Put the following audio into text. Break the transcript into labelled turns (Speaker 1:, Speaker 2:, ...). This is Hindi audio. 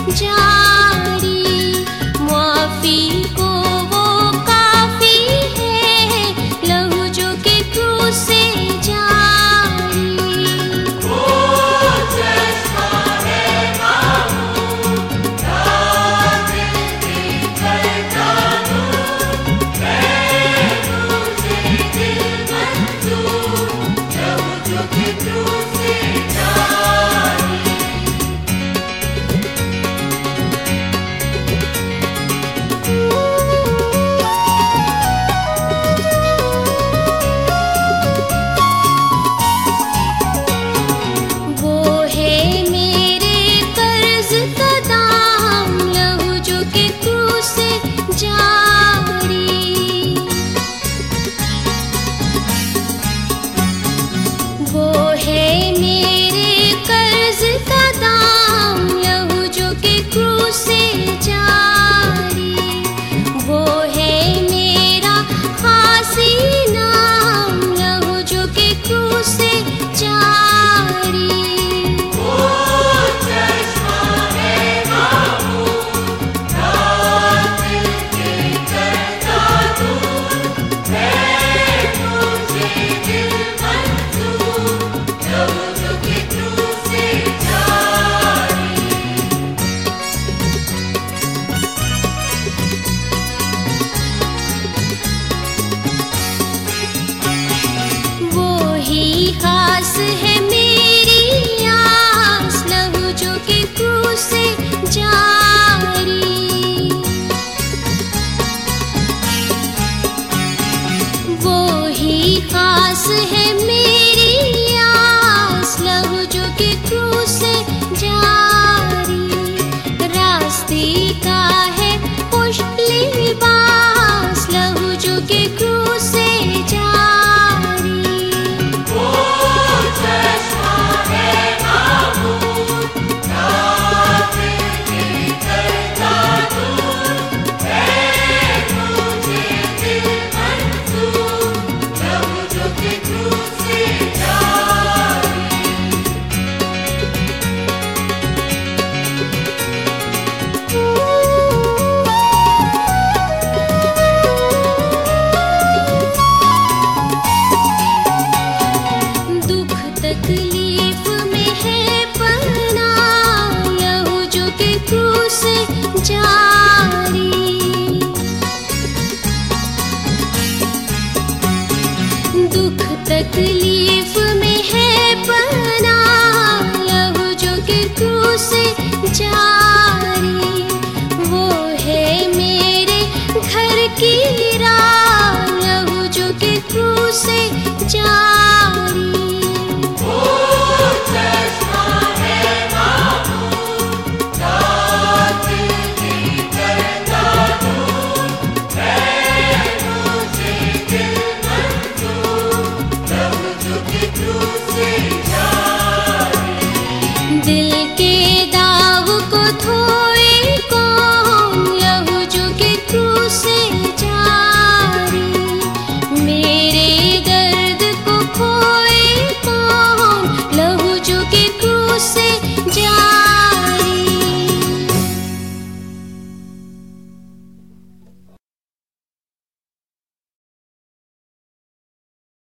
Speaker 1: जारी। मुआफी को वो काफी है, लहू जो के क्रूस से जारी।
Speaker 2: वो चश्मा है मामूद, कातिल की करता दूर, है मुझे दिल मंजूर, लहू जो के क्रूस से जारी।
Speaker 1: वो है मेरे कर्ज का दाम, लहू जो के क्रूस से जारी। वो है मेरे कर्ज का दाम, लहू जो के क्रूस से जारी। वो है मेरा खास इनाम, लहू जो के क्रूस से जारी।
Speaker 2: वो चश्मा है मामूद, कातिल की करता दूर, है मुझे दिल मंजूर, लहू जो के क्रूस से जारी।
Speaker 1: वो ही खास है मेरी आस, लहू जो के क्रूस से जारी। वो ही खास है मेरी आस, लहू जो के क्रूस से जारी। रास्ते का है खुश लिबास, लहू जो के क्रूस से जारी।
Speaker 2: वो चश्मा है मामूद, कातिल की करता दूर, है मुझे दिल मंजूर, लहू जो के क्रूस से जारी।
Speaker 1: दुख तकलीफ में है पना, लहू जो के क्रूस से जारी। दुख तकलीफ में है पना, लहू जो के क्रूस से जारी। वो है मेरे घर की राह, लहू जो के क्रूस से जारी।
Speaker 2: वो चश्मा है मामूद, कातिल की करता दूर, है मुझे दिल मंजूर, लहू जो के क्रूस से जारी।
Speaker 1: दिल के दाव को धोए कौन, लहू जो के क्रूस से जारी। मेरे दर्द को खोए कौन, लहू जो के क्रूस से जारी।